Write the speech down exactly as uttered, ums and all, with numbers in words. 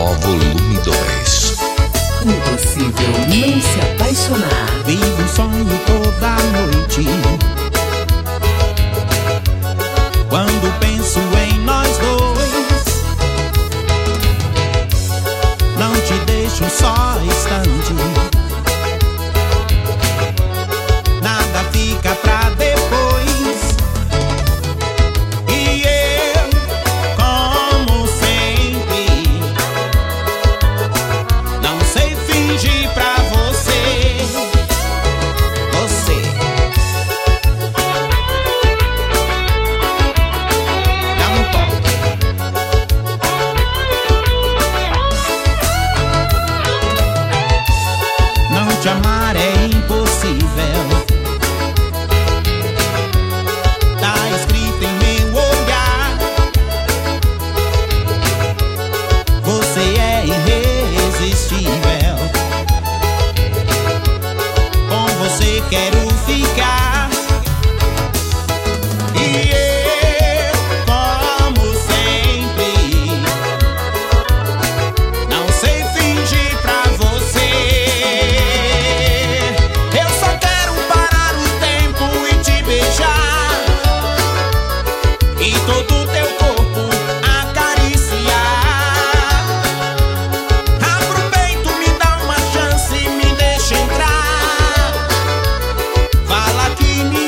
Volume dois. Impossível não se apaixonar. Vivo um sonho toda noite quando penso em nós dois. Não te deixo só instante, nada fica pra depois. E eu, como sempre, não sei fingir pra você. Você dá um toque. Não te amar é impossível, tá escrito em meu olhar. Você é irresistível, com você quero ficar. E eu, como sempre, não sei fingir pra você. Eu só quero parar o tempo e te beijar, e todo teu corpo acariciar. Abra o peito, me dá uma chance, me deixa entrar. Fala que me